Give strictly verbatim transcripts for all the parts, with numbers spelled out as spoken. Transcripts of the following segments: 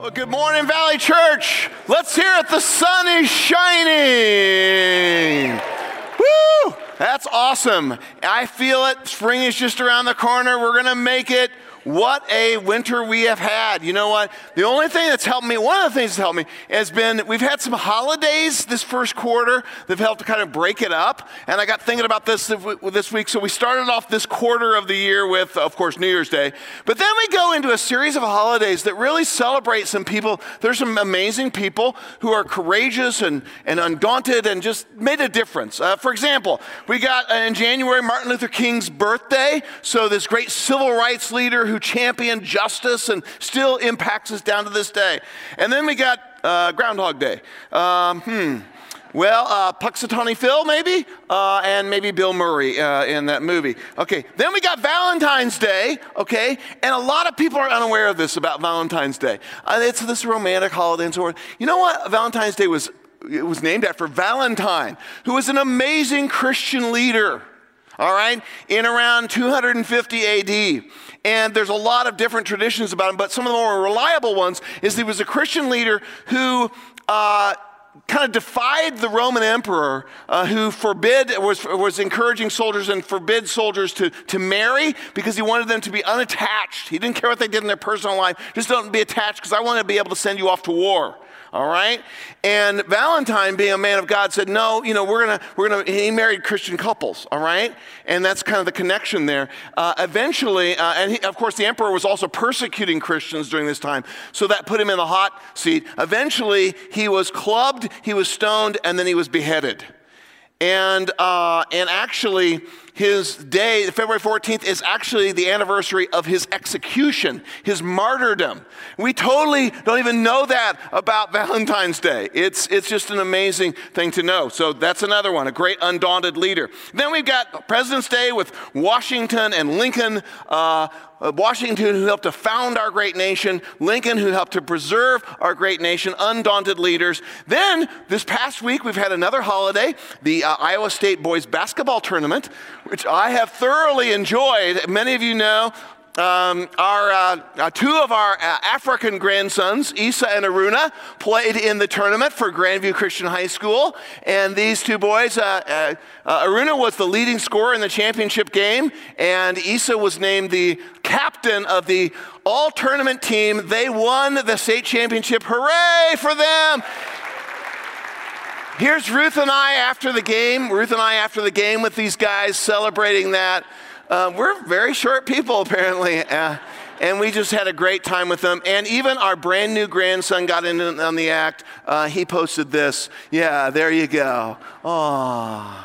Well, good morning, Valley Church. Let's hear it. The sun is shining. Woo! That's awesome. I feel it. Spring is just around the corner. We're going to make it. What a winter we have had. You know what? The only thing that's helped me, one of the things that's helped me has been we've had some holidays this first quarter that have helped to kind of break it up. And I got thinking about this this week. So we started off this quarter of the year with, of course, New Year's Day. But then we go into a series of holidays that really celebrate some people. There's some amazing people who are courageous and, and undaunted and just made a difference. Uh, for example, we got uh, in January Martin Luther King's birthday. So this great civil rights leader who championed justice and still impacts us down to this day. And then we got uh, Groundhog Day. Um, hmm. Well, uh, Punxsutawney Phil, maybe, uh, and maybe Bill Murray uh, in that movie. Okay, then we got Valentine's Day, okay, and a lot of people are unaware of this about Valentine's Day. Uh, it's this romantic holiday and so forth. You know what? Valentine's Day was, it was named after Valentine, who was an amazing Christian leader. All right, in around two hundred fifty A D. And there's a lot of different traditions about him, but some of the more reliable ones is he was a Christian leader who uh, kind of defied the Roman emperor, uh, who forbid, was, was encouraging soldiers and forbid soldiers to, to marry because he wanted them to be unattached. He didn't care what they did in their personal life, just don't be attached because I want to be able to send you off to war. All right? And Valentine, being a man of God, said, no, you know, we're going to, we're going to, he married Christian couples, all right? And that's kind of the connection there. Uh, eventually, uh, and he, of course, the emperor was also persecuting Christians during this time, so that put him in the hot seat. Eventually, he was clubbed, he was stoned, and then he was beheaded. And uh, and actually, his day, February fourteenth, is actually the anniversary of his execution, his martyrdom. We totally don't even know that about Valentine's Day. It's, it's just an amazing thing to know. So that's another one, a great undaunted leader. Then we've got President's Day with Washington and Lincoln. Uh, Washington, who helped to found our great nation. Lincoln, who helped to preserve our great nation. Undaunted leaders. Then, this past week, we've had another holiday, the uh, Iowa State boys basketball tournament, which I have thoroughly enjoyed. Many of you know um, our uh, uh, two of our uh, African grandsons, Isa and Aruna, played in the tournament for Grandview Christian High School. And these two boys, uh, uh, uh, Aruna was the leading scorer in the championship game, and Isa was named the captain of the all-tournament team. They won the state championship. Hooray for them! Here's Ruth and I after the game. Ruth and I after the game with these guys celebrating that. Uh, we're very short people, apparently. Uh, and we just had a great time with them. And even our brand new grandson got in on the act. Uh, he posted this. Yeah, there you go. Aww.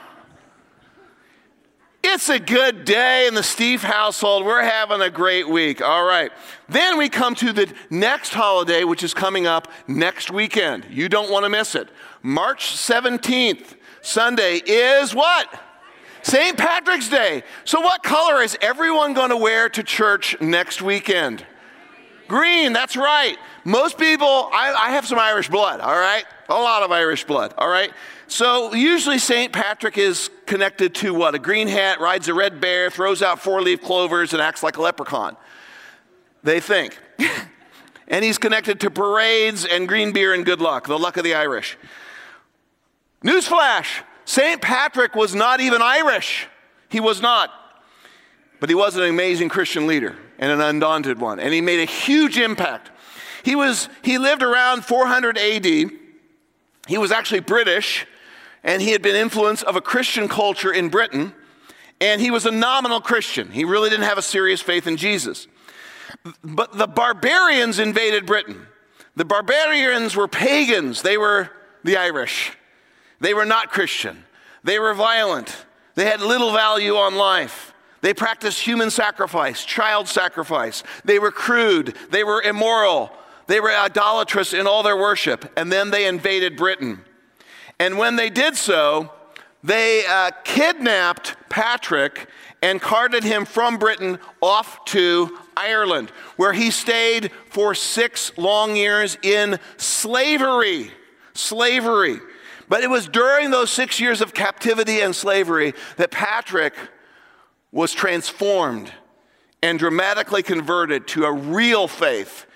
It's a good day in the Steve household. We're having a great week. All right. Then we come to the next holiday, which is coming up next weekend. You don't want to miss it. March seventeenth, Sunday, is what? Saint Patrick's Day. So what color is everyone going to wear to church next weekend? Green, that's right. Most people, I, I have some Irish blood, all right? A lot of Irish blood, all right? So usually Saint Patrick is connected to what? A green hat, rides a red bear, throws out four-leaf clovers, and acts like a leprechaun. They think. And he's connected to parades and green beer and good luck, the luck of the Irish. Newsflash, Saint Patrick was not even Irish. He was not. But he was an amazing Christian leader and an undaunted one. And he made a huge impact. He was, he lived around four hundred A D. He was actually British, and he had been influenced of a Christian culture in Britain. And he was a nominal Christian. He really didn't have a serious faith in Jesus. But the barbarians invaded Britain. The barbarians were pagans. They were the Irish. They were not Christian. They were violent. They had little value on life. They practiced human sacrifice, child sacrifice. They were crude. They were immoral. They were idolatrous in all their worship. And then they invaded Britain. And when they did so, they uh, kidnapped Patrick and carted him from Britain off to Ireland, where he stayed for six long years in slavery. Slavery. But it was during those six years of captivity and slavery that Patrick was transformed and dramatically converted to a real faith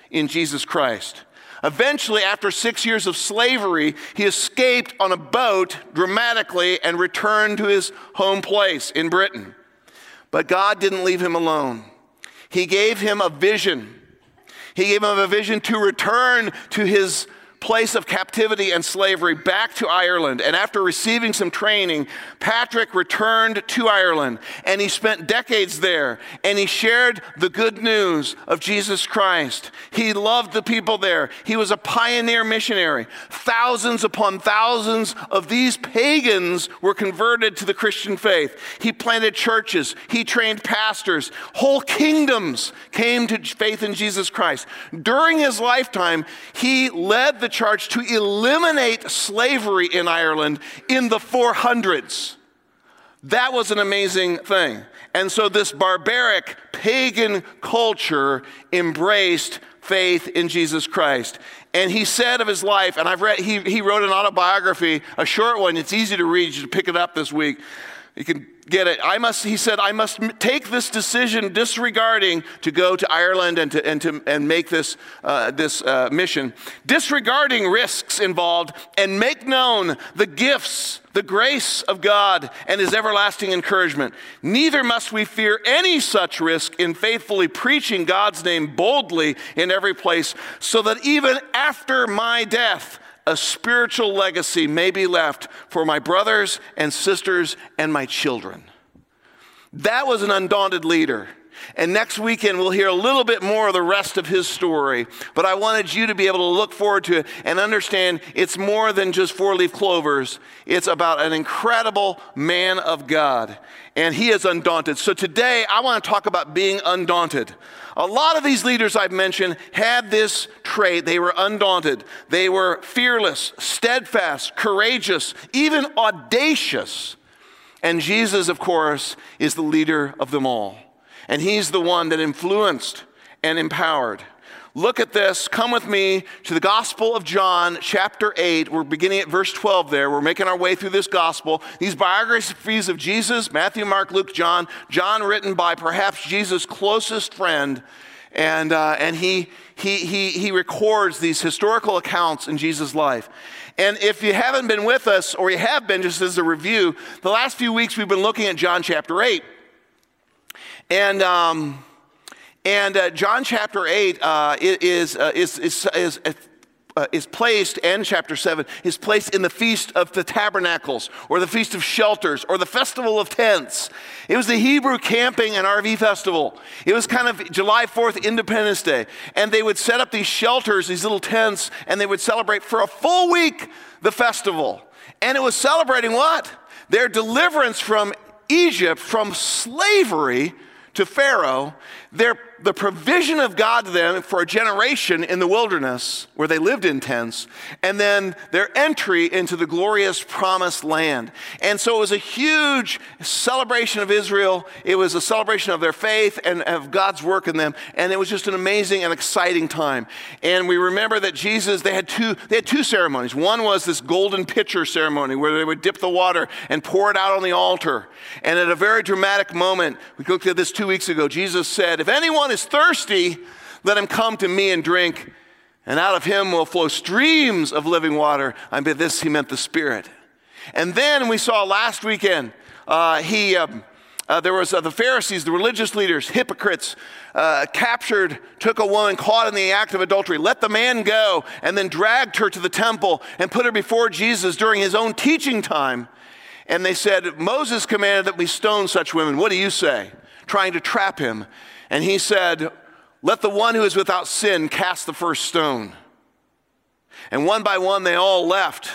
in Jesus Christ. Eventually, after six years of slavery, he escaped on a boat dramatically and returned to his home place in Britain. But God didn't leave him alone. He gave him a vision. He gave him a vision to return to his place of captivity and slavery back to Ireland. And after receiving some training, Patrick returned to Ireland, and he spent decades there, and he shared the good news of Jesus Christ. He loved the people there. He was a pioneer missionary. Thousands upon thousands of these pagans were converted to the Christian faith. He planted churches. He trained pastors. Whole kingdoms came to faith in Jesus Christ. During his lifetime, he led the charge to eliminate slavery in Ireland in the four hundreds. That was an amazing thing. And so this barbaric pagan culture embraced faith in Jesus Christ. And he said of his life, and I've read, he, he wrote an autobiography, a short one. It's easy to read. You should pick it up this week. You can get it. I must, he said, I must take this decision disregarding to go to Ireland and to and to and make this uh, this uh, mission, disregarding risks involved, and make known the gifts, the grace of God and his everlasting encouragement. Neither must we fear any such risk in faithfully preaching God's name boldly in every place, so that even after my death, a spiritual legacy may be left for my brothers and sisters and my children. That was an undaunted leader. And next weekend, we'll hear a little bit more of the rest of his story. But I wanted you to be able to look forward to it and understand it's more than just four-leaf clovers. It's about an incredible man of God. And he is undaunted. So today, I want to talk about being undaunted. A lot of these leaders I've mentioned had this trait. They were undaunted. They were fearless, steadfast, courageous, even audacious. And Jesus, of course, is the leader of them all. And he's the one that influenced and empowered. Look at this. Come with me to the Gospel of John, chapter eight. We're beginning at verse twelve there. We're making our way through this gospel. These biographies of Jesus, Matthew, Mark, Luke, John. John written by perhaps Jesus' closest friend. And, uh, and he, he, he, he records these historical accounts in Jesus' life. And if you haven't been with us, or you have been, just as a review, the last few weeks we've been looking at John chapter eight. And um, and uh, John chapter eight uh, is, uh, is, is, is, uh, is placed, and chapter seven, is placed in the Feast of the Tabernacles, or the Feast of Shelters, or the Festival of Tents. It was the Hebrew camping and R V festival. It was kind of July fourth, Independence Day. And they would set up these shelters, these little tents, and they would celebrate for a full week the festival. And it was celebrating what? Their deliverance from Egypt, from slavery to Pharaoh, their, the provision of God to them for a generation in the wilderness where they lived in tents, and then their entry into the glorious promised land. And so it was a huge celebration of Israel. It was a celebration of their faith and of God's work in them. And it was just an amazing and exciting time. And we remember that Jesus, they had two, they had two ceremonies. One was this golden pitcher ceremony where they would dip the water and pour it out on the altar. And at a very dramatic moment, we looked at this two weeks ago, Jesus said, if anyone is thirsty, let him come to me and drink, and out of him will flow streams of living water. I mean, this he meant the Spirit. And then we saw last weekend, uh, he, um, uh, there was uh, the Pharisees, the religious leaders, hypocrites, uh, captured, took a woman caught in the act of adultery, let the man go, and then dragged her to the temple and put her before Jesus during his own teaching time. And they said, Moses commanded that we stone such women. What do you say? Trying to trap him. And he said, let the one who is without sin cast the first stone. And one by one they all left.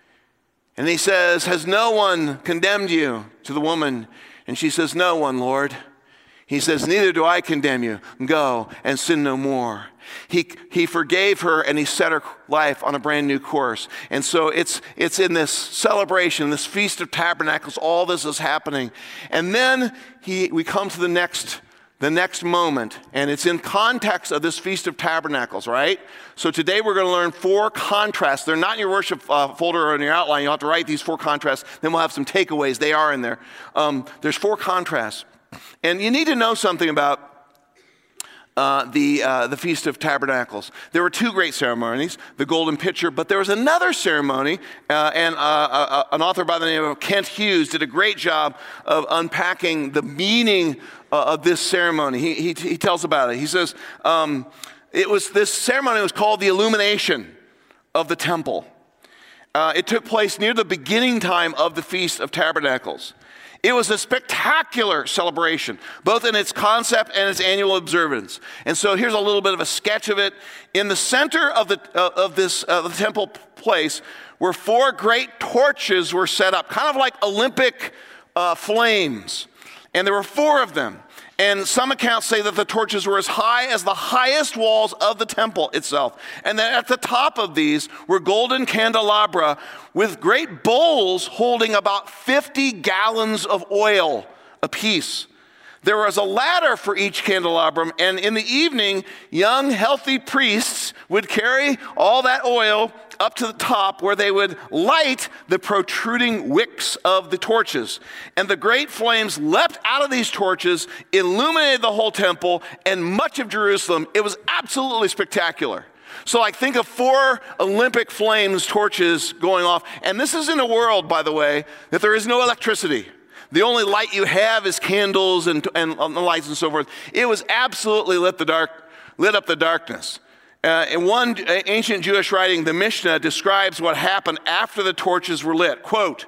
And he says, has no one condemned you? To the woman. And she says, no one, Lord. He says, neither do I condemn you. Go and sin no more. He, he forgave her, and he set her life on a brand new course. And so it's, it's in this celebration, this Feast of Tabernacles, all this is happening. And then he, we come to the next, the next moment, and it's in context of this Feast of Tabernacles, right? So today we're going to learn four contrasts. They're not in your worship uh, folder or in your outline. You'll have to write these four contrasts. Then we'll have some takeaways. They are in there. Um, there's four contrasts. And you need to know something about uh, the, uh, the Feast of Tabernacles. There were two great ceremonies, the golden pitcher, but there was another ceremony, uh, and uh, uh, an author by the name of Kent Hughes did a great job of unpacking the meaning uh, of this ceremony. He, he, he tells about it. He says, um, it was, this ceremony was called the illumination of the temple. Uh, it took place near the beginning time of the Feast of Tabernacles. It was a spectacular celebration, both in its concept and its annual observance. And so here's a little bit of a sketch of it. In the center of the uh, of this uh, the temple place, where four great torches were set up, kind of like Olympic uh, flames. And there were four of them. And some accounts say that the torches were as high as the highest walls of the temple itself. And that at the top of these were golden candelabra with great bowls holding about fifty gallons of oil apiece. There was a ladder for each candelabrum, and in the evening, young, healthy priests would carry all that oil up to the top where they would light the protruding wicks of the torches. And the great flames leapt out of these torches, illuminated the whole temple and much of Jerusalem. It was absolutely spectacular. So like think of four Olympic flames, torches going off. And this is in a world, by the way, that there is no electricity. The only light you have is candles and, and, and lights and so forth. It was absolutely lit, the dark, lit up the darkness. Uh, in one ancient Jewish writing, the Mishnah describes what happened after the torches were lit. Quote,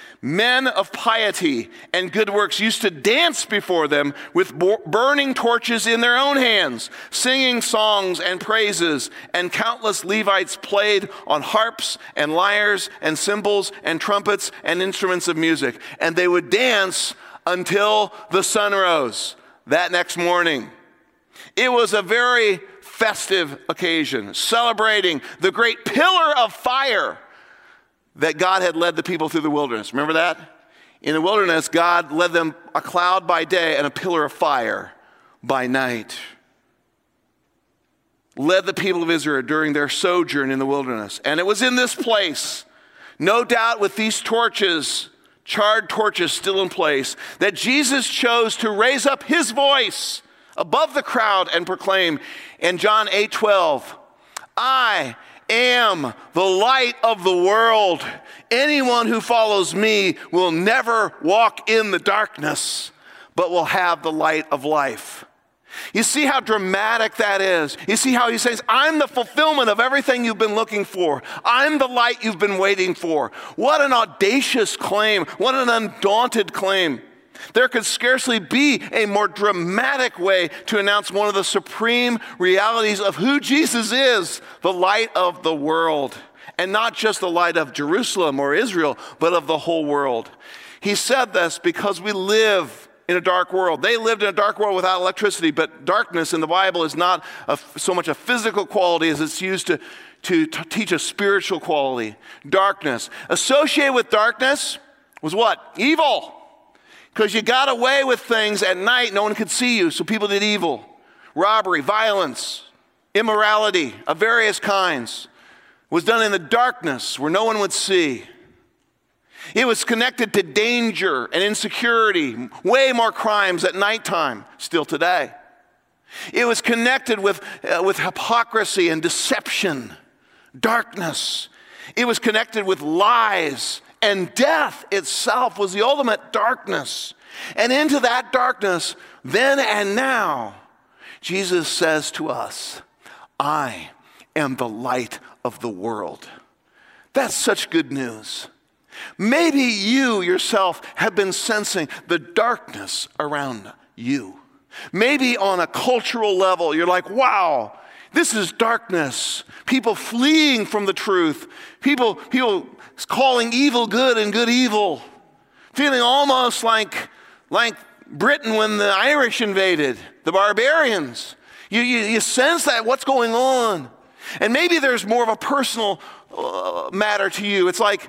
men of piety and good works used to dance before them with burning torches in their own hands, singing songs and praises, and countless Levites played on harps and lyres and cymbals and trumpets and instruments of music. And they would dance until the sun rose that next morning. It was a very festive occasion, celebrating the great pillar of fire that God had led the people through the wilderness. Remember that? In the wilderness, God led them a cloud by day and a pillar of fire by night. Led the people of Israel during their sojourn in the wilderness. And it was in this place, no doubt with these torches, charred torches still in place, that Jesus chose to raise up his voice above the crowd and proclaim in John eight twelve, I am the light of the world. Anyone who follows me will never walk in the darkness, but will have the light of life. You see how dramatic that is. You see how he says, I'm the fulfillment of everything you've been looking for. I'm the light you've been waiting for. What an audacious claim. What an undaunted claim. There could scarcely be a more dramatic way to announce one of the supreme realities of who Jesus is, the light of the world. And not just the light of Jerusalem or Israel, but of the whole world. He said this because we live in a dark world. They lived in a dark world without electricity, but darkness in the Bible is not a, so much a physical quality as it's used to, to, to teach a spiritual quality. Darkness. Associated with darkness was what? Evil. Because you got away with things at night, no one could see you, so people did evil. Robbery, violence, immorality of various kinds was done in the darkness where no one would see. It was connected to danger and insecurity, way more crimes at nighttime, still today. It was connected with, uh, with hypocrisy and deception, darkness. It was connected with lies. And death itself was the ultimate darkness. And into that darkness, then and now, Jesus says to us, I am the light of the world. That's such good news. Maybe you yourself have been sensing the darkness around you. Maybe on a cultural level, you're like, wow, this is darkness. People fleeing from the truth. People, people calling evil good and good evil. Feeling almost like, like Britain when the Irish invaded, the barbarians. You, you, you sense that, what's going on? And maybe there's more of a personal uh, matter to you. It's like,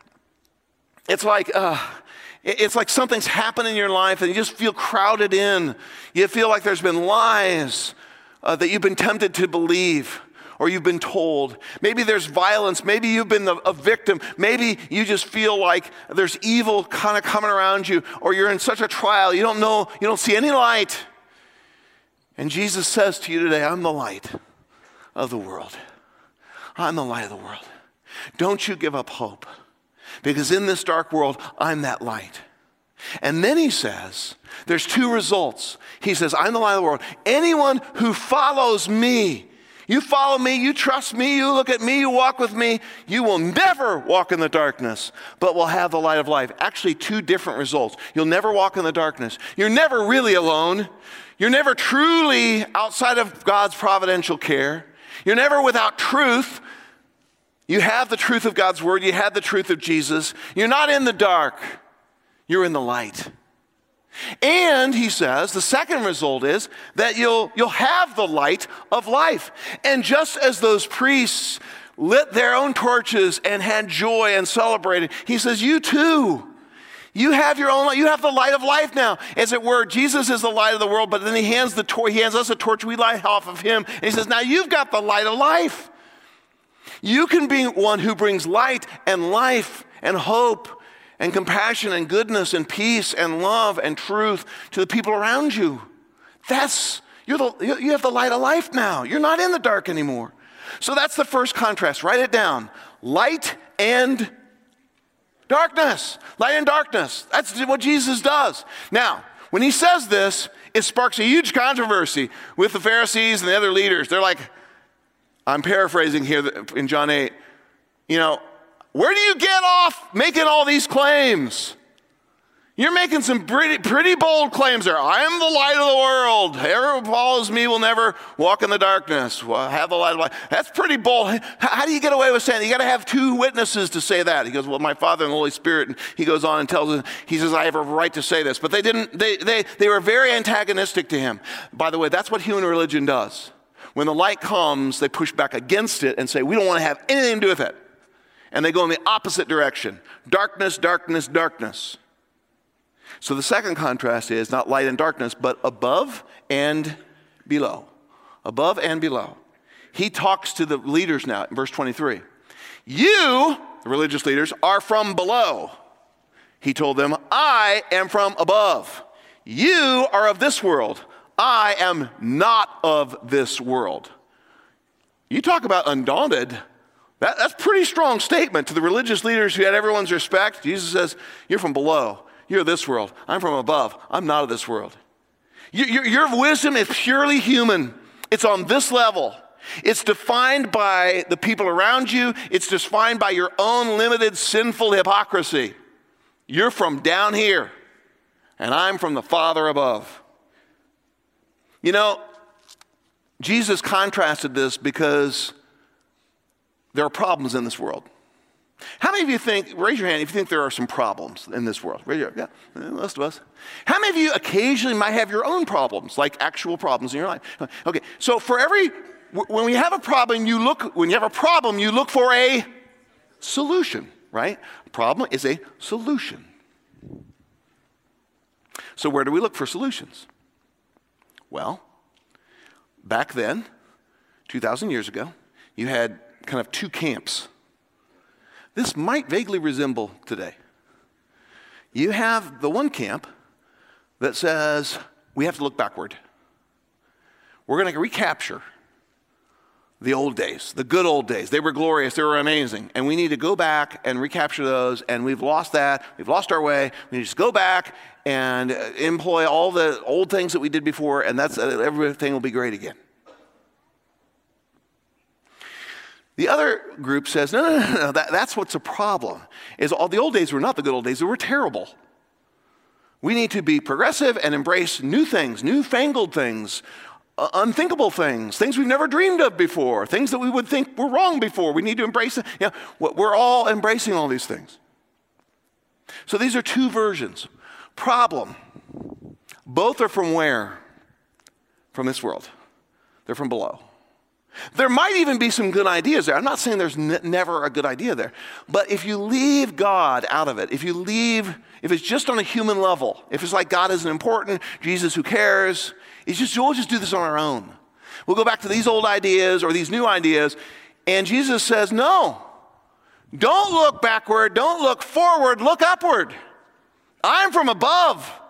it's like, uh, it's like something's happened in your life and you just feel crowded in. You feel like there's been lies uh, that you've been tempted to believe. Or you've been told. Maybe there's violence. Maybe you've been a victim. Maybe you just feel like there's evil kind of coming around you. Or you're in such a trial, you don't know, you don't see any light. And Jesus says to you today, I'm the light of the world. I'm the light of the world. Don't you give up hope, because in this dark world, I'm that light. And then he says, there's two results. He says, I'm the light of the world. Anyone who follows me, you follow me, you trust me, you look at me, you walk with me, you will never walk in the darkness, but will have the light of life. Actually, two different results. You'll never walk in the darkness. You're never really alone. You're never truly outside of God's providential care. You're never without truth. You have the truth of God's word. You have the truth of Jesus. You're not in the dark. You're in the light. And he says, the second result is that you'll, you'll have the light of life. And just as those priests lit their own torches and had joy and celebrated, he says, you too, you have your own light. You have the light of life now. As it were, Jesus is the light of the world, but then he hands the tor- he hands us a torch, we light off of him. And he says, now you've got the light of life. You can be one who brings light and life and hope and compassion and goodness and peace and love and truth to the people around you. That's, you're the, you have the light of life now. You're not in the dark anymore. So that's the first contrast. Write it down. Light and darkness. Light and darkness. That's what Jesus does. Now, when he says this, it sparks a huge controversy with the Pharisees and the other leaders. They're like, I'm paraphrasing here in John eight, you know, where do you get off making all these claims? You're making some pretty, pretty bold claims there. I am the light of the world. Whoever follows me will never walk in the darkness. Well, have the light of life. That's pretty bold. How do you get away with saying that? You got to have two witnesses to say that. He goes, well, my Father and the Holy Spirit. And he goes on and tells us, he says, I have a right to say this. But they didn't, they, they, they were very antagonistic to him. By the way, that's what human religion does. When the light comes, they push back against it and say, we don't want to have anything to do with it. And they go in the opposite direction. Darkness, darkness, darkness. So the second contrast is not light and darkness, but above and below. Above and below. He talks to the leaders now in verse twenty-three. You, the religious leaders, are from below. He told them, I am from above. You are of this world. I am not of this world. You talk about undaunted. That, that's a pretty strong statement to the religious leaders who had everyone's respect. Jesus says, you're from below. You're of this world. I'm from above. I'm not of this world. You, your, your wisdom is purely human. It's on this level. It's defined by the people around you. It's defined by your own limited sinful hypocrisy. You're from down here, and I'm from the Father above. You know, Jesus contrasted this because there are problems in this world. How many of you think, raise your hand if you think there are some problems in this world? Raise your hand. Yeah, most of us. How many of you occasionally might have your own problems, like actual problems in your life? Okay, so for every, when we have a problem, you look, when you have a problem, you look for a solution, right? A problem is a solution. So where do we look for solutions? Well, back then, two thousand years ago, you had kind of two camps. This might vaguely resemble today. You have the one camp that says we have to look backward. We're going to recapture the old days, the good old days. They were glorious, they were amazing, and we need to go back and recapture those, and we've lost that, we've lost our way. We need to just go back and employ all the old things that we did before, and that's everything will be great again. The other group says, no, no, no, no, that, that's what's a problem, is all the old days were not the good old days, they were terrible. We need to be progressive and embrace new things, newfangled things, uh, unthinkable things, things we've never dreamed of before, things that we would think were wrong before. We need to embrace it. You know, we're all embracing all these things. So these are two versions. Problem. Both are from where? From this world. They're from below. There might even be some good ideas there. I'm not saying there's n- never a good idea there. But if you leave God out of it, if you leave, if it's just on a human level, if it's like God isn't important, Jesus who cares, it's just, we'll just do this on our own. We'll go back to these old ideas or these new ideas. And Jesus says, no, don't look backward, don't look forward, look upward. I'm from above.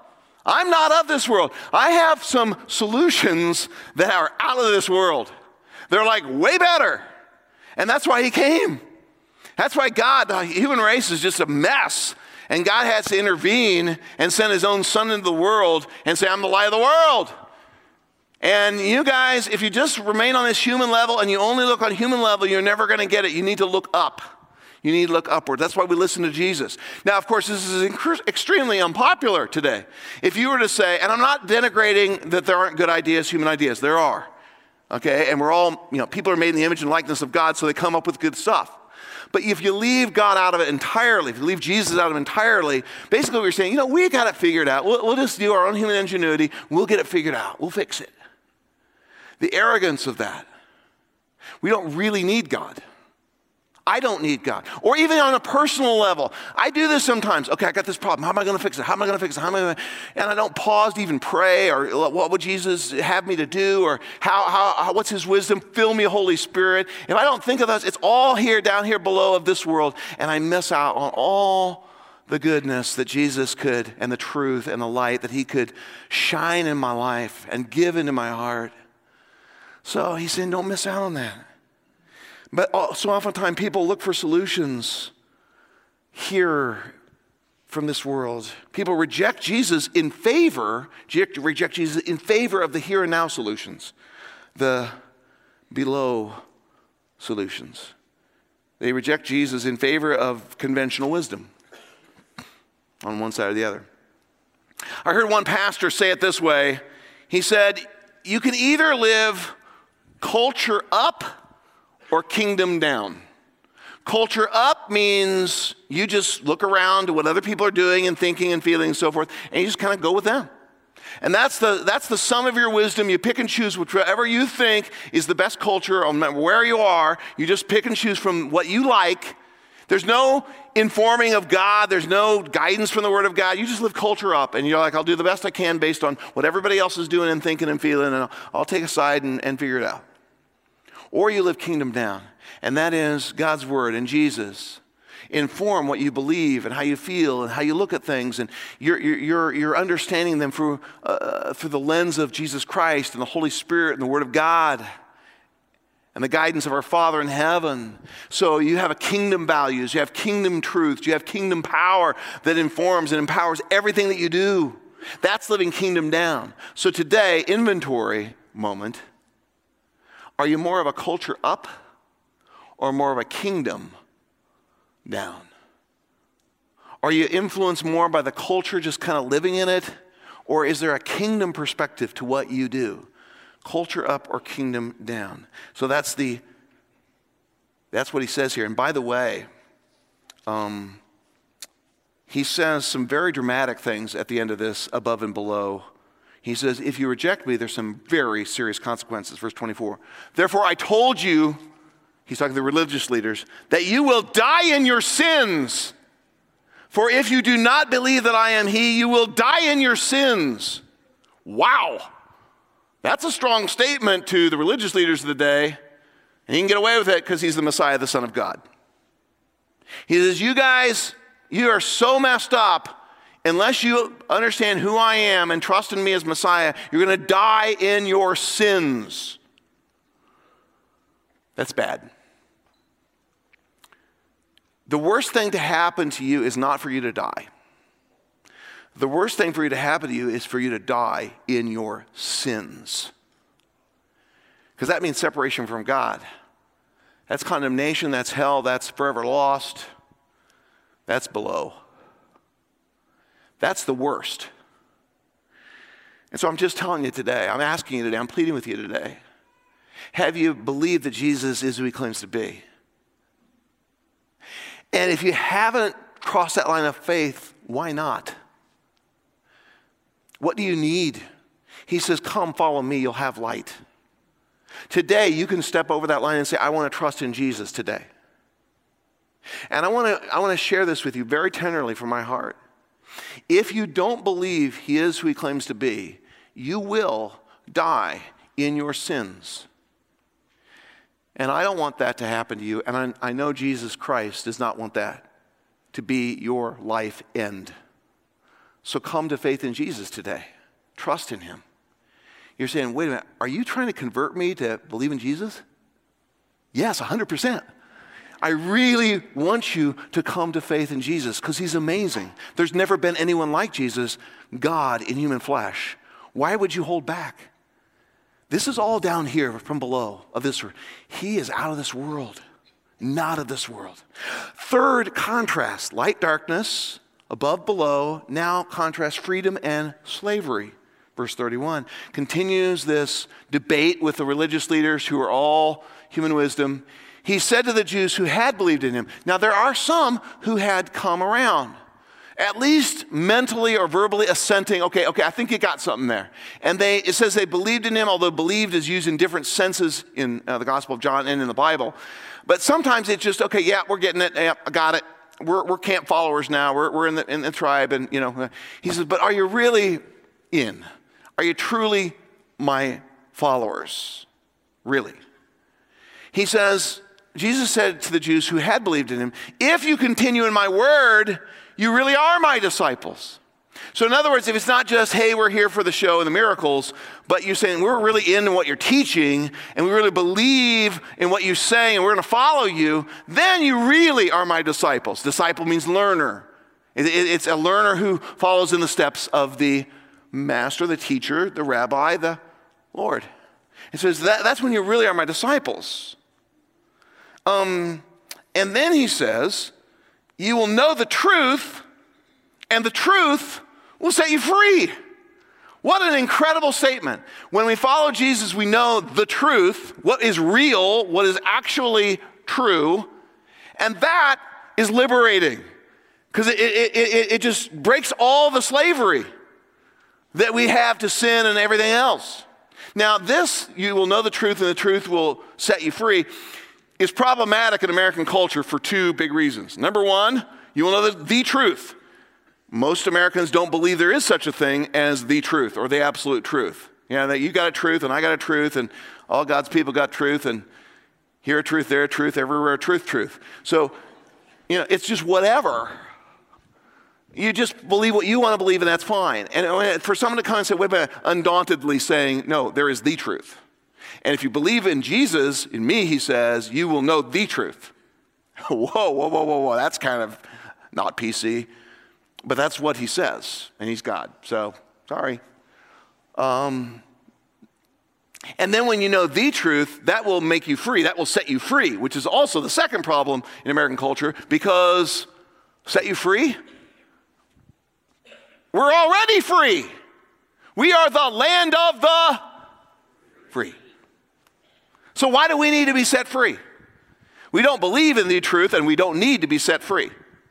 I'm not of this world. I have some solutions that are out of this world. They're like way better. And that's why he came. That's why God, the human race is just a mess. And God has to intervene and send his own son into the world and say, I'm the light of the world. And you guys, if you just remain on this human level and you only look on human level, you're never going to get it. You need to look up. You need to look upward. That's why we listen to Jesus. Now, of course, this is inc- extremely unpopular today. If you were to say, and I'm not denigrating that there aren't good ideas, human ideas. There are. Okay? And we're all, you know, people are made in the image and likeness of God, so they come up with good stuff. But if you leave God out of it entirely, if you leave Jesus out of it entirely, basically what you're saying, you know, we got it figured out. We'll, we'll just do our own human ingenuity. We'll get it figured out. We'll fix it. The arrogance of that. We don't really need God. I don't need God. Or even on a personal level. I do this sometimes. Okay, I got this problem. How am I going to fix it? How am I going to fix it? How am I going to... And I don't pause to even pray or what would Jesus have me to do or how, how, how what's his wisdom? Fill me, Holy Spirit. If I don't think of those, it's all here, down here below of this world. And I miss out on all the goodness that Jesus could and the truth and the light that he could shine in my life and give into my heart. So he's saying, don't miss out on that. But so oftentimes people look for solutions here from this world. People reject Jesus in favor, reject Jesus in favor of the here and now solutions, the below solutions. They reject Jesus in favor of conventional wisdom on one side or the other. I heard one pastor say it this way. He said, you can either live culture up or kingdom down. Culture up means you just look around to what other people are doing and thinking and feeling and so forth, and you just kind of go with them. And that's the that's the sum of your wisdom. You pick and choose whichever you think is the best culture, no matter where you are. You just pick and choose from what you like. There's no informing of God. There's no guidance from the Word of God. You just live culture up, and you're like, I'll do the best I can based on what everybody else is doing and thinking and feeling, and I'll, I'll take a side and, and figure it out. Or you live kingdom down, and that is God's word and Jesus inform what you believe and how you feel and how you look at things, and you're, you're, you're understanding them through, uh, through the lens of Jesus Christ and the Holy Spirit and the Word of God and the guidance of our Father in heaven. So you have a kingdom values, you have kingdom truths, you have kingdom power that informs and empowers everything that you do. That's living kingdom down. So today, inventory moment. Are you more of a culture up or more of a kingdom down? Are you influenced more by the culture, just kind of living in it? Or is there a kingdom perspective to what you do? Culture up or kingdom down? So that's the that's what he says here. And by the way, um, he says some very dramatic things at the end of this, above and below. He says, if you reject me, there's some very serious consequences. Verse twenty-four. Therefore, I told you, he's talking to the religious leaders, that you will die in your sins. For if you do not believe that I am he, you will die in your sins. Wow. That's a strong statement to the religious leaders of the day. And he can get away with it because he's the Messiah, the Son of God. He says, you guys, you are so messed up. Unless you understand who I am and trust in me as Messiah, you're going to die in your sins. That's bad. The worst thing to happen to you is not for you to die. The worst thing for you to happen to you is for you to die in your sins. Because that means separation from God. That's condemnation, that's hell, that's forever lost. That's below. That's the worst. And so I'm just telling you today, I'm asking you today, I'm pleading with you today. Have you believed that Jesus is who he claims to be? And if you haven't crossed that line of faith, why not? What do you need? He says, come follow me, you'll have light. Today, you can step over that line and say, I want to trust in Jesus today. And I want to I want to share this with you very tenderly from my heart. If you don't believe he is who he claims to be, you will die in your sins. And I don't want that to happen to you, and I, I know Jesus Christ does not want that to be your life end. So come to faith in Jesus today. Trust in him. You're saying, wait a minute, are you trying to convert me to believe in Jesus? Yes, one hundred percent. I really want you to come to faith in Jesus because he's amazing. There's never been anyone like Jesus, God in human flesh. Why would you hold back? This is all down here from below of this world. He is out of this world, not of this world. Third contrast, light, darkness, above, below. Now contrast freedom and slavery. Verse thirty-one continues this debate with the religious leaders who are all human wisdom. He said to the Jews who had believed in him. Now there are some who had come around, at least mentally or verbally assenting. Okay, okay, I think you got something there. And they, it says they believed in him, although believed is used in different senses in uh, the Gospel of John and in the Bible. But sometimes it's just, okay, yeah, we're getting it, yeah, I got it. We're, we're camp followers now. We're, we're in the, in the tribe. And, you know, he says, but are you really in? Are you truly my followers? Really? He says, Jesus said to the Jews who had believed in him, if you continue in my word, you really are my disciples. So in other words, if it's not just, hey, we're here for the show and the miracles, but you're saying we're really into what you're teaching and we really believe in what you say and we're going to follow you, then you really are my disciples. Disciple means learner. It's a learner who follows in the steps of the master, the teacher, the rabbi, the Lord. It says that, that's when you really are my disciples. Um, and then he says, you will know the truth, and the truth will set you free. What an incredible statement. When we follow Jesus, we know the truth, what is real, what is actually true, and that is liberating because it, it, it, it just breaks all the slavery that we have to sin and everything else. Now this, you will know the truth and the truth will set you free, is problematic in American culture for two big reasons. Number one, you will know the, the truth. Most Americans don't believe there is such a thing as the truth or the absolute truth. You know, that you got a truth and I got a truth and all God's people got truth and here a truth, there a truth, everywhere a truth, truth. So, you know, it's just whatever. You just believe what you want to believe and that's fine. And for someone to come and say, wait a minute, undauntedly saying, no, there is the truth. And if you believe in Jesus, in me, he says, you will know the truth. Whoa, whoa, whoa, whoa, whoa. That's kind of not P C. But that's what he says. And he's God. So, sorry. Um, and then when you know the truth, that will make you free. That will set you free, which is also the second problem in American culture. Because set you free? We're already free. We are the land of the free. So why do we need to be set free? We don't believe in the truth and we don't need to be set free.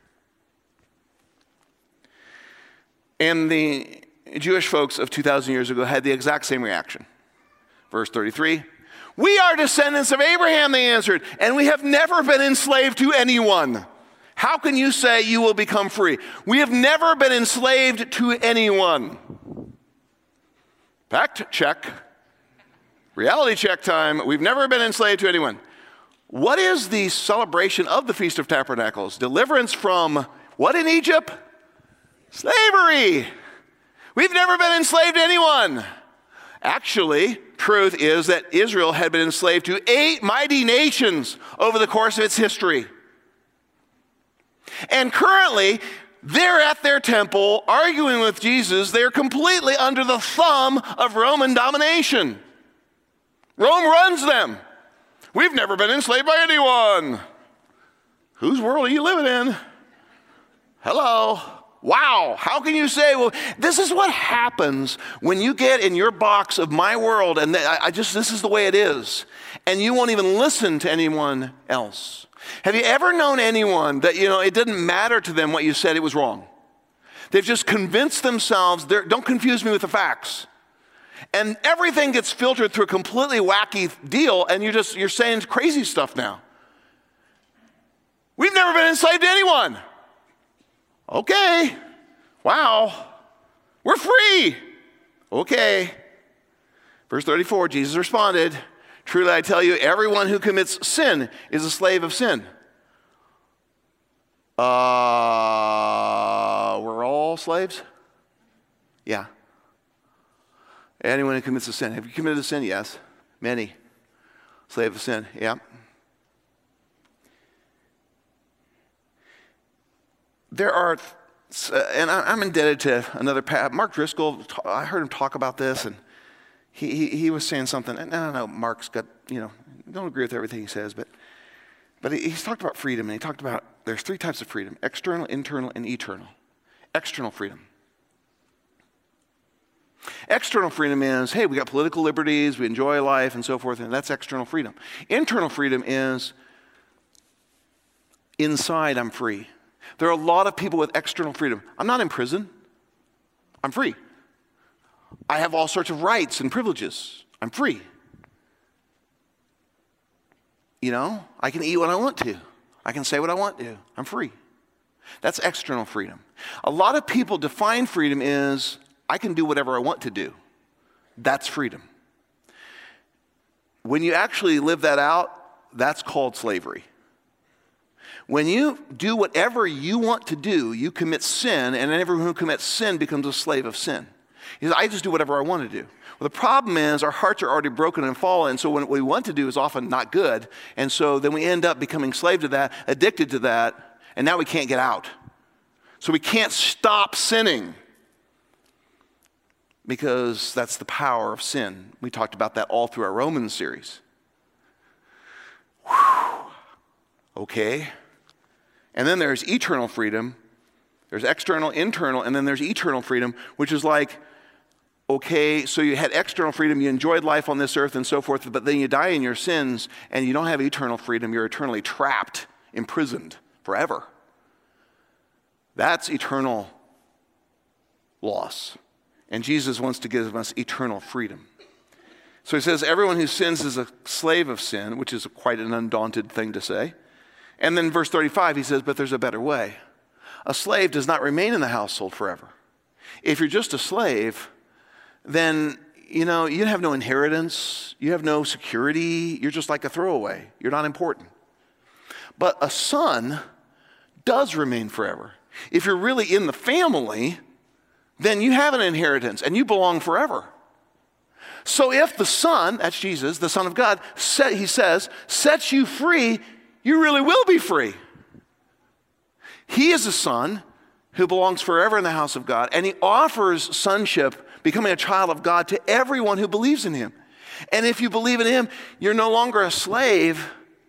And the Jewish folks of two thousand years ago had the exact same reaction. Verse thirty-three, we are descendants of Abraham, they answered, and we have never been enslaved to anyone. How can you say you will become free? We have never been enslaved to anyone. Fact check. Reality check time. We've never been enslaved to anyone. What is the celebration of the Feast of Tabernacles? Deliverance from what in Egypt? Slavery. We've never been enslaved to anyone. Actually, truth is that Israel had been enslaved to eight mighty nations over the course of its history. And currently, they're at their temple arguing with Jesus. They're completely under the thumb of Roman domination. Rome runs them. We've never been enslaved by anyone. Whose world are you living in? Hello. Wow. How can you say, well, this is what happens when you get in your box of my world and I just, this is the way it is. And you won't even listen to anyone else. Have you ever known anyone that, you know, it didn't matter to them what you said, it was wrong? They've just convinced themselves, don't confuse me with the facts. And everything gets filtered through a completely wacky deal, and you're just, you're saying crazy stuff now. We've never been enslaved to anyone. Okay. Wow. We're free. Okay. Verse thirty-four, Jesus responded, truly I tell you, everyone who commits sin is a slave of sin. Uh, we're all slaves? Yeah. Anyone who commits a sin. Have you committed a sin? Yes. Many. Slave of sin. Yeah. There are, and I'm indebted to another, Mark Driscoll, I heard him talk about this, and he, he, he was saying something, and I don't know, Mark's got, you know, I don't agree with everything he says, but, but he's talked about freedom, and he talked about, there's three types of freedom: external, internal, and eternal. External freedom. External freedom is, hey, we got political liberties, we enjoy life, and so forth, and that's external freedom. Internal freedom is, inside I'm free. There are a lot of people with external freedom. I'm not in prison. I'm free. I have all sorts of rights and privileges. I'm free. You know, I can eat what I want to. I can say what I want to. I'm free. That's external freedom. A lot of people define freedom as, I can do whatever I want to do. That's freedom. When you actually live that out, that's called slavery. When you do whatever you want to do, you commit sin, and everyone who commits sin becomes a slave of sin. He says, I just do whatever I want to do. Well, the problem is our hearts are already broken and fallen, and so what we want to do is often not good, and so then we end up becoming slave to that, addicted to that, and now we can't get out. So we can't stop sinning because that's the power of sin. We talked about that all through our Romans series. Whew. Okay. And then there's eternal freedom. There's external, internal, and then there's eternal freedom, which is like, okay, so you had external freedom, you enjoyed life on this earth and so forth, but then you die in your sins and you don't have eternal freedom. You're eternally trapped, imprisoned forever. That's eternal loss. And Jesus wants to give us eternal freedom. So he says, everyone who sins is a slave of sin, which is quite an undaunted thing to say. And then verse thirty-five, he says, but there's a better way. A slave does not remain in the household forever. If you're just a slave, then, you know, you have no inheritance. You have no security. You're just like a throwaway. You're not important. But a son does remain forever. If you're really in the family, then you have an inheritance and you belong forever. So if the Son, that's Jesus, the Son of God, set, he says, sets you free, you really will be free. He is a son who belongs forever in the house of God, and he offers sonship, becoming a child of God, to everyone who believes in him. And if you believe in him, you're no longer a slave.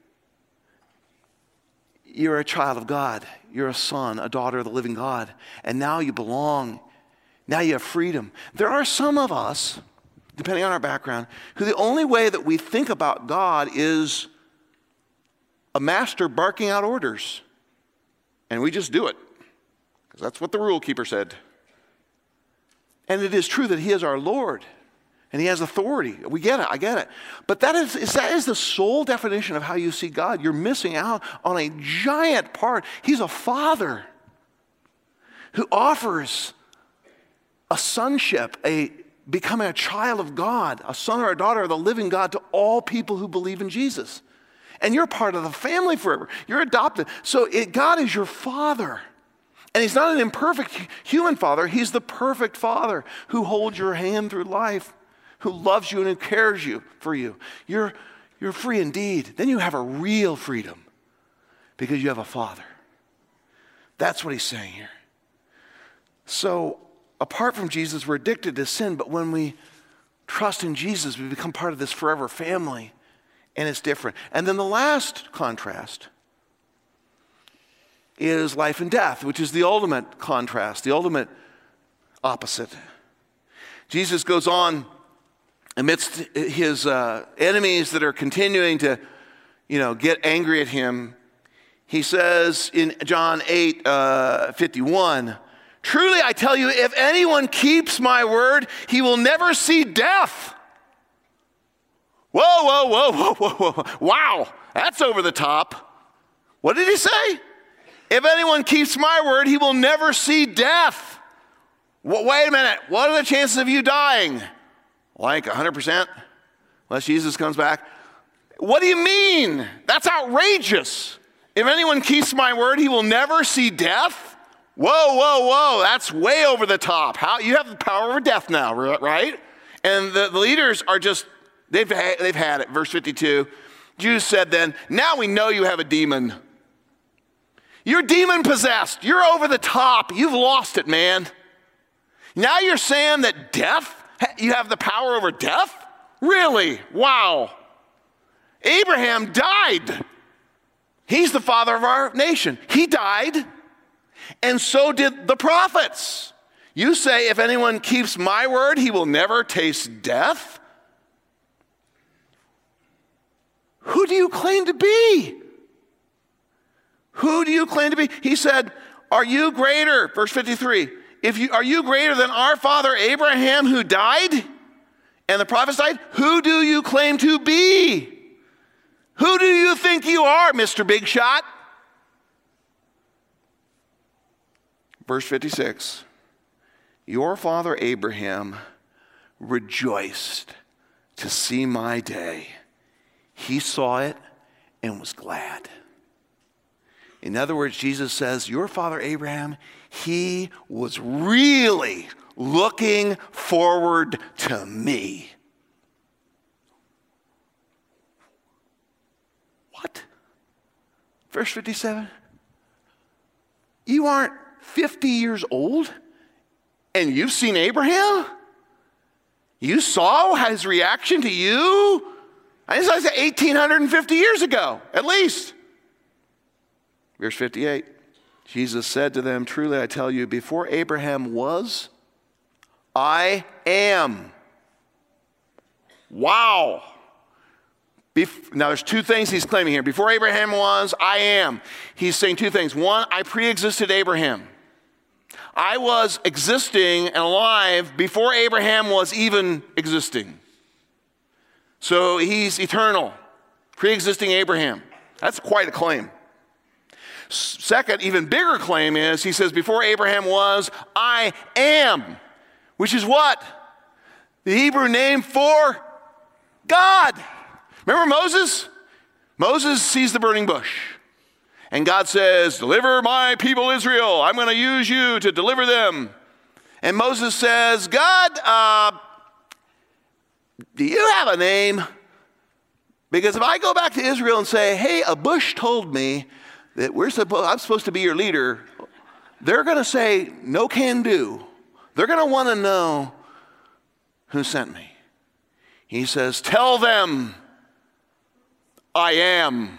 You're a child of God. You're a son, a daughter of the living God. And now you belong. Now you have freedom. There are some of us, depending on our background, who the only way that we think about God is a master barking out orders. And we just do it, because that's what the rule keeper said. And it is true that he is our Lord, and he has authority. We get it, I get it. But that is, is, that is the sole definition of how you see God. You're missing out on a giant part. He's a father who offers a sonship, a becoming a child of God, a son or a daughter of the living God to all people who believe in Jesus. And you're part of the family forever. You're adopted. So it, God is your father. And he's not an imperfect human father. He's the perfect father who holds your hand through life, who loves you and who cares you for you. You're, you're free indeed. Then you have a real freedom because you have a father. That's what he's saying here. So apart from Jesus, we're addicted to sin, but when we trust in Jesus, we become part of this forever family. And it's different. And then the last contrast is life and death, which is the ultimate contrast, the ultimate opposite. Jesus goes on amidst his uh, enemies that are continuing to, you know, get angry at him. He says in John eight uh, fifty-one, truly I tell you, if anyone keeps my word, he will never see death. Whoa, whoa, whoa, whoa, whoa, whoa. Wow, that's over the top. What did he say? If anyone keeps my word, he will never see death. Well, wait a minute, what are the chances of you dying? Like one hundred percent, unless Jesus comes back. What do you mean? That's outrageous. If anyone keeps my word, he will never see death. Whoa, whoa, whoa, that's way over the top. How you have the power over death now, right? And the, the leaders are just, they've, ha- they've had it. Verse fifty-two, Jews said then, now we know you have a demon. You're demon possessed. You're over the top. You've lost it, man. Now you're saying that death, you have the power over death? Really? Wow. Abraham died. He's the father of our nation. He died, and so did the prophets. You say, if anyone keeps my word, he will never taste death? Who do you claim to be? Who do you claim to be? He said, are you greater, verse fifty-three, if you, are you greater than our father Abraham who died and the prophets died? Who do you claim to be? Who do you think you are, Mister Big Shot? Verse fifty-six, your father Abraham rejoiced to see my day. He saw it and was glad. In other words, Jesus says, your father Abraham, he was really looking forward to me. What? Verse fifty-seven. You aren't fifty years old and you've seen Abraham? You saw his reaction to you? I said eighteen fifty years ago, at least. Verse fifty-eight, Jesus said to them, truly I tell you, before Abraham was, I am. Wow. Bef- now there's two things he's claiming here. Before Abraham was, I am. He's saying two things. One, I pre-existed Abraham. I was existing and alive before Abraham was even existing. So he's eternal, pre-existing Abraham. That's quite a claim. Second, even bigger claim is, he says, before Abraham was, I am, which is what? The Hebrew name for God. Remember Moses? Moses sees the burning bush. And God says, deliver my people Israel. I'm going to use you to deliver them. And Moses says, God, uh, do you have a name? Because if I go back to Israel and say, hey, a bush told me that we're supposed, I'm supposed to be your leader, they're going to say, no can do. They're going to want to know who sent me. He says, tell them I am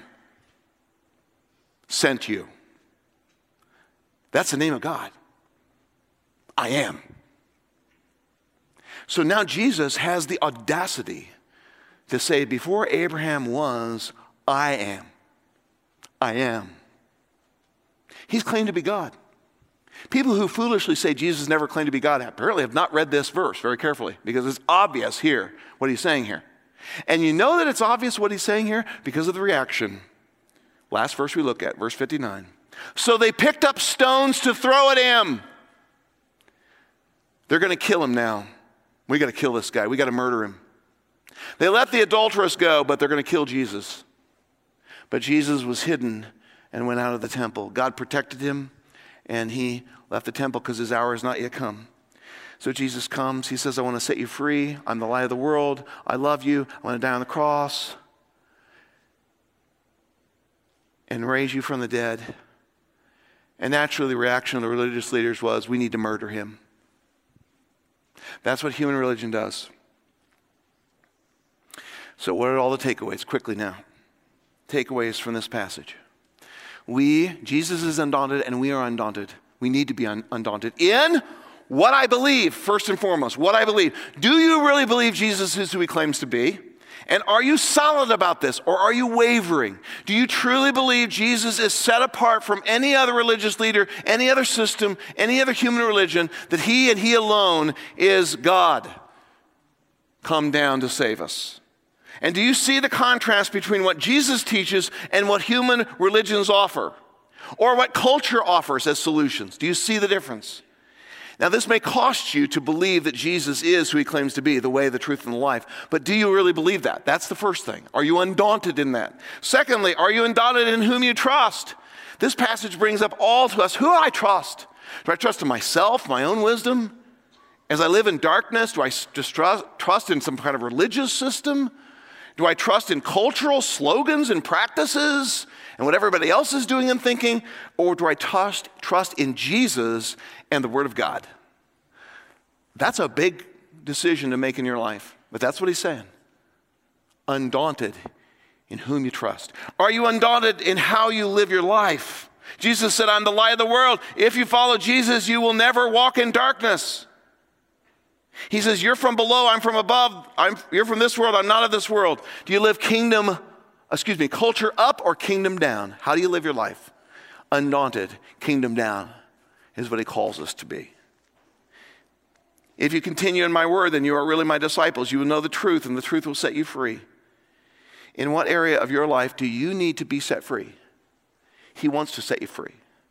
sent you. That's the name of God. I am. So now Jesus has the audacity to say, before Abraham was, I am. I am. He's claimed to be God. People who foolishly say Jesus never claimed to be God apparently have not read this verse very carefully, because it's obvious here what he's saying here. And you know that it's obvious what he's saying here because of the reaction. Last verse we look at, verse fifty-nine. So they picked up stones to throw at him. They're going to kill him now. We got to kill this guy. We got to murder him. They let the adulteress go, but they're going to kill Jesus. But Jesus was hidden and went out of the temple. God protected him, and he left the temple because his hour has not yet come. So Jesus comes. He says, I want to set you free. I'm the light of the world. I love you. I want to die on the cross and raise you from the dead. And naturally, the reaction of the religious leaders was, we need to murder him. That's what human religion does. So what are all the takeaways? Quickly now. Takeaways from this passage. We, Jesus is undaunted and we are undaunted. We need to be un- undaunted in what I believe, first and foremost, what I believe. Do you really believe Jesus is who he claims to be? And are you solid about this, or are you wavering? Do you truly believe Jesus is set apart from any other religious leader, any other system, any other human religion, that he and he alone is God come down to save us? And do you see the contrast between what Jesus teaches and what human religions offer, or what culture offers as solutions? Do you see the difference? Now, this may cost you to believe that Jesus is who he claims to be, the way, the truth, and the life. But do you really believe that? That's the first thing. Are you undaunted in that? Secondly, are you undaunted in whom you trust? This passage brings up all to us. Who do I trust? Do I trust in myself, my own wisdom? As I live in darkness, do I just trust, trust in some kind of religious system? Do I trust in cultural slogans and practices and what everybody else is doing and thinking? Or do I trust, trust in Jesus and the Word of God? That's a big decision to make in your life, but that's what he's saying. Undaunted in whom you trust. Are you undaunted in how you live your life? Jesus said, I'm the light of the world. If you follow Jesus, you will never walk in darkness. He says, you're from below, I'm from above. I'm, you're from this world, I'm not of this world. Do you live kingdom, excuse me, culture up or kingdom down? How do you live your life? Undaunted, kingdom down is what he calls us to be. If you continue in my word, then you are really my disciples. You will know the truth, and the truth will set you free. In what area of your life do you need to be set free? He wants to set you free.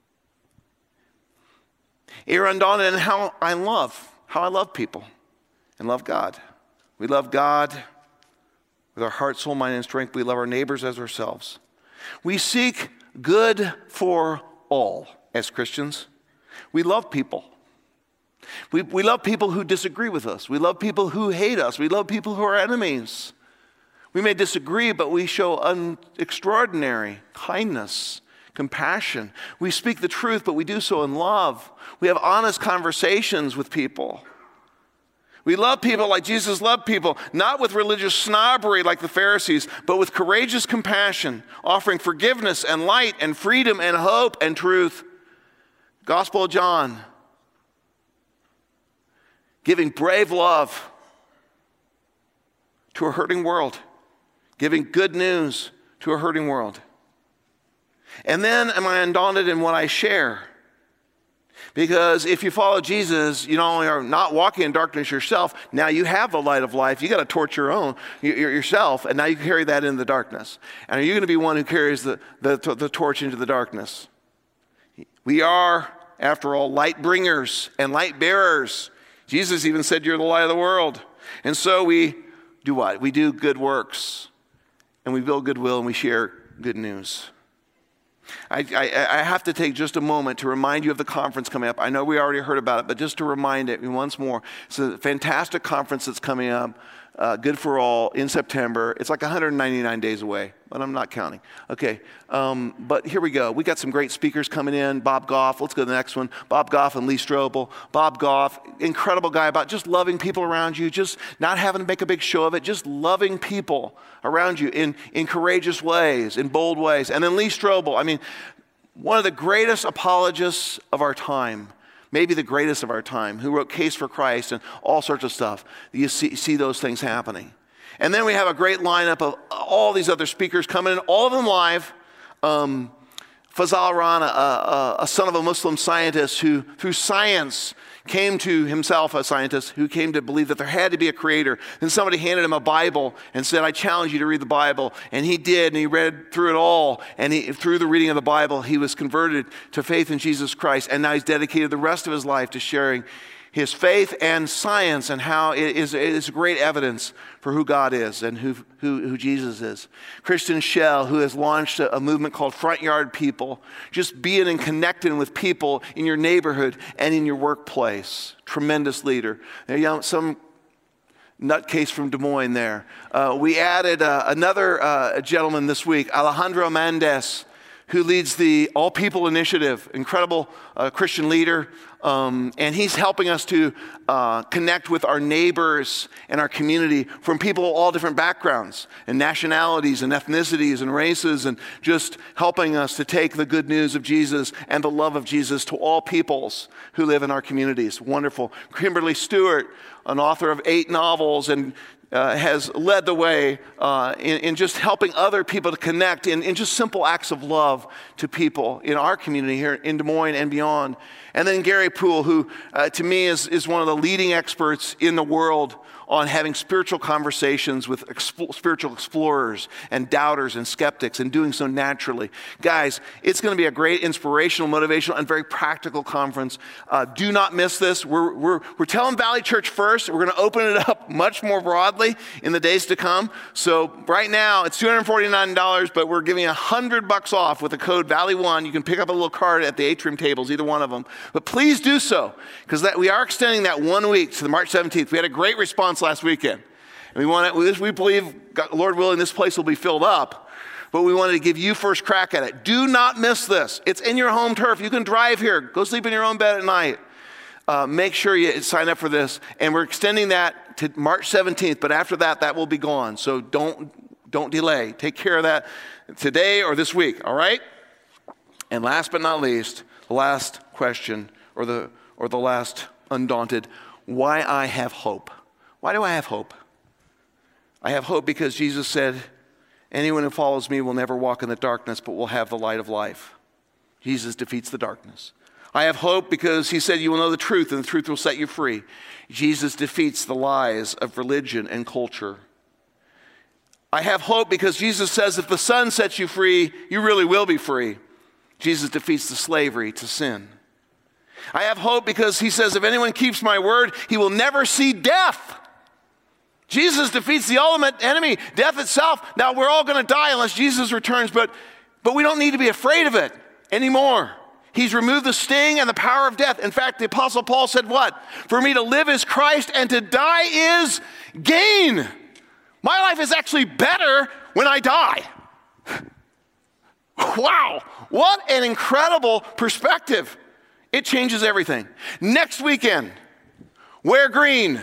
You're undaunted in how I love, how I love people and love God. We love God with our heart, soul, mind, and strength. We love our neighbors as ourselves. We seek good for all as Christians. We love people. We, we love people who disagree with us. We love people who hate us. We love people who are enemies. We may disagree, but we show un- extraordinary kindness, compassion. We speak the truth, but we do so in love. We have honest conversations with people. We love people like Jesus loved people, not with religious snobbery like the Pharisees, but with courageous compassion, offering forgiveness and light and freedom and hope and truth. Gospel of John, giving brave love to a hurting world, giving good news to a hurting world. And then am I undaunted in what I share? Because if you follow Jesus, you not only are not walking in darkness yourself, now you have the light of life. You got to torch your own yourself, and now you carry that into the darkness. And are you going to be one who carries the, the, the torch into the darkness? We are, after all, light bringers and light bearers. Jesus even said, you're the light of the world. And so we do what? We do good works, and we build goodwill, and we share good news. I, I, I have to take just a moment to remind you of the conference coming up. I know we already heard about it, but just to remind it once more. It's a fantastic conference that's coming up, uh, Good for All, in September. It's like one hundred ninety-nine days away, but I'm not counting. Okay, um, but here we go. We got some great speakers coming in. Bob Goff, let's go to the next one. Bob Goff and Lee Strobel. Bob Goff, incredible guy about just loving people around you, just not having to make a big show of it, just loving people around you in, in courageous ways, in bold ways. And then Lee Strobel, I mean, one of the greatest apologists of our time, maybe the greatest of our time, who wrote Case for Christ and all sorts of stuff. You see, see those things happening. And then we have a great lineup of all these other speakers coming in, all of them live. Um, Fazal Rana, uh, uh, a son of a Muslim scientist who, through science, came to himself, a scientist, who came to believe that there had to be a creator. Then somebody handed him a Bible and said, I challenge you to read the Bible. And he did, and he read through it all. And he, through the reading of the Bible, he was converted to faith in Jesus Christ. And now he's dedicated the rest of his life to sharing his faith and science and how it is, it is great evidence for who God is and who, who, who Jesus is. Christian Schell, who has launched a, a movement called Front Yard People, just being and connecting with people in your neighborhood and in your workplace. Tremendous leader. You know, some nutcase from Des Moines there. Uh, we added uh, another uh, gentleman this week, Alejandro Mendez, who leads the All People Initiative, incredible uh, Christian leader. Um, and he's helping us to uh, connect with our neighbors and our community from people of all different backgrounds and nationalities and ethnicities and races, and just helping us to take the good news of Jesus and the love of Jesus to all peoples who live in our communities. Wonderful. Kimberly Stewart, an author of eight novels, and Uh, has led the way uh, in, in just helping other people to connect in, in just simple acts of love to people in our community here in Des Moines and beyond. And then Gary Poole, who uh, to me is, is one of the leading experts in the world on having spiritual conversations with expo- spiritual explorers and doubters and skeptics, and doing so naturally. Guys, it's going to be a great inspirational, motivational, and very practical conference. Uh, do not miss this. We're, we're, we're telling Valley Church first. We're going to open it up much more broadly in the days to come. So right now, it's two hundred forty-nine dollars, but we're giving one hundred bucks off with the code Valley one. You can pick up a little card at the atrium tables, either one of them. But please do so, because that we are extending that one week to the March seventeenth. We had a great response last weekend. And we want to, we believe, Lord willing, this place will be filled up. But we wanted to give you first crack at it. Do not miss this. It's in your home turf. You can drive here. Go sleep in your own bed at night. Uh, make sure you sign up for this. And we're extending that to March seventeenth. But after that, that will be gone. So don't, don't delay. Take care of that today or this week. All right? And last but not least, the last question, or the or the last undaunted, why I have hope. Why do I have hope? I have hope because Jesus said, anyone who follows me will never walk in the darkness, but will have the light of life. Jesus defeats the darkness. I have hope because he said you will know the truth, and the truth will set you free. Jesus defeats the lies of religion and culture. I have hope because Jesus says if the Son sets you free, you really will be free. Jesus defeats the slavery to sin. I have hope because he says if anyone keeps my word, he will never see death. Jesus defeats the ultimate enemy, death itself. Now, we're all going to die unless Jesus returns, but, but we don't need to be afraid of it anymore. He's removed the sting and the power of death. In fact, the Apostle Paul said what? For me to live is Christ and to die is gain. My life is actually better when I die. Wow, what an incredible perspective. It changes everything. Next weekend, wear green.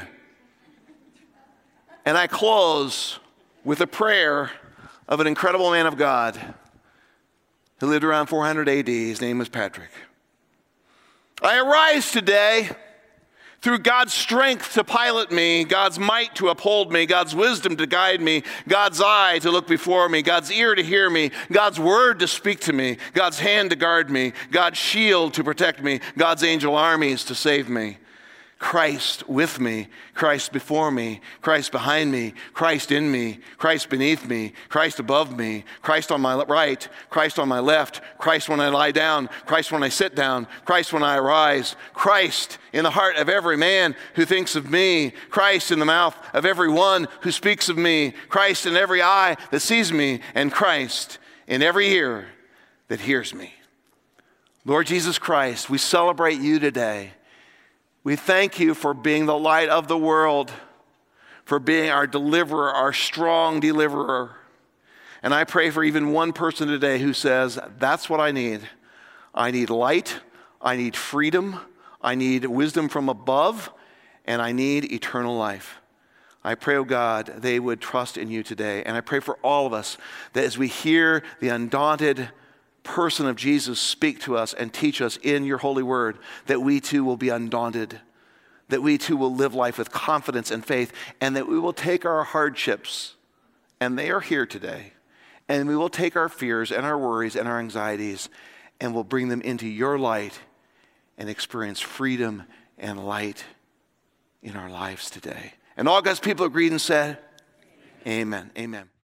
And I close with a prayer of an incredible man of God who lived around four hundred A D. His name was Patrick. I arise today through God's strength to pilot me, God's might to uphold me, God's wisdom to guide me, God's eye to look before me, God's ear to hear me, God's word to speak to me, God's hand to guard me, God's shield to protect me, God's angel armies to save me. Christ with me, Christ before me, Christ behind me, Christ in me, Christ beneath me, Christ above me, Christ on my right, Christ on my left, Christ when I lie down, Christ when I sit down, Christ when I arise, Christ in the heart of every man who thinks of me, Christ in the mouth of every one who speaks of me, Christ in every eye that sees me, and Christ in every ear that hears me. Lord Jesus Christ, we celebrate you today. We thank you for being the light of the world, for being our deliverer, our strong deliverer. And I pray for even one person today who says, that's what I need. I need light, I need freedom, I need wisdom from above, and I need eternal life. I pray, oh God, they would trust in you today. And I pray for all of us that as we hear the undaunted person of Jesus speak to us and teach us in your holy word, that we too will be undaunted, that we too will live life with confidence and faith, and that we will take our hardships, and they are here today, and we will take our fears and our worries and our anxieties, and we'll bring them into your light and experience freedom and light in our lives today. And all God's people agreed and said, amen, amen.